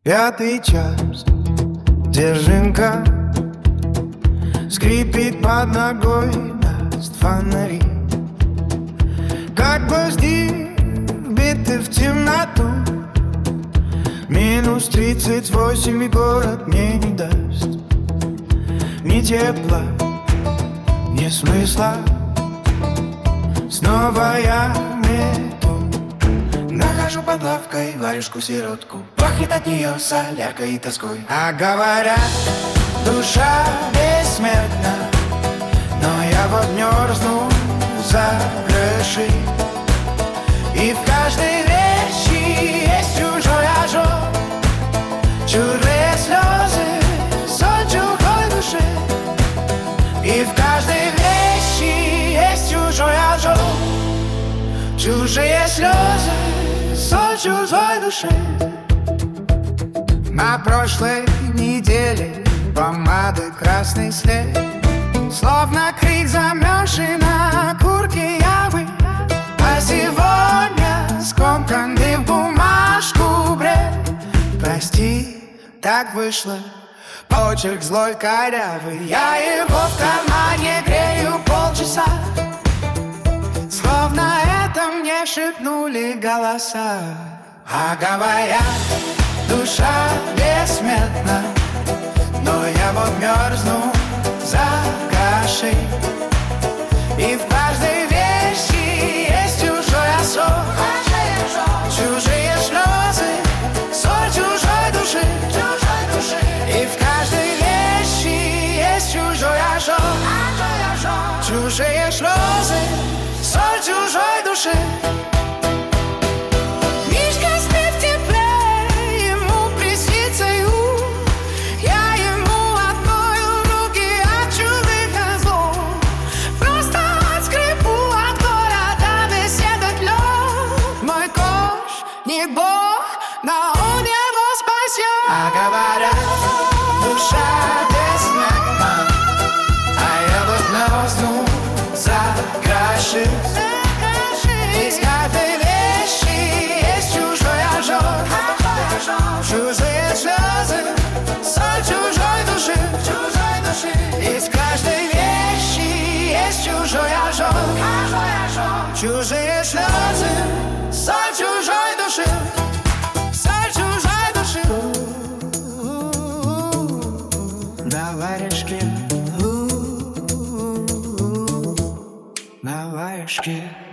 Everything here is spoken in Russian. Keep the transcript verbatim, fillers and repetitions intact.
Пятый час, держинка скрипит под ногой, даст фонари. Как гвозди, вбиты в темноту. Минус тридцать восемь, и город мне не даст ни тепла, ни смысла. Снова я мету, нахожу под лавкой варежку-сиротку. Пахнет от нее соляркой и тоской. А говорят, душа бессмертна, но я вот мерзну за крышей. И в каждой вещи есть чужой ожог, чужие слезы, соль чужой души. И в каждой вещи есть чужой ожог, чужие слезы, соль чужой души. На прошлой неделе помады красный след, словно крик замерзший на курке явы. А сегодня скомканный в бумажку бред. Прости, так вышло, почерк злой корявый. Я его в кармане грею полчаса, словно это мне шепнули голоса. А говорят, душа бессмертна, но я вот мерзну за кашей. И в каждой вещи есть чужой осок, чужие слезы, соль чужой души. И в каждой вещи есть чужой ожог, чужие слезы, соль чужой души. Не Бог, но Он его спасет. А говорят, душа бессмертна, а я вот мерзну за краши. Из каждой вещи есть чужой ожог, чужие слезы, соль чужой души. Из каждой вещи есть чужой ожог, чужие слезы, соль чужой души. Соль чужой души. На варежке, на варежке.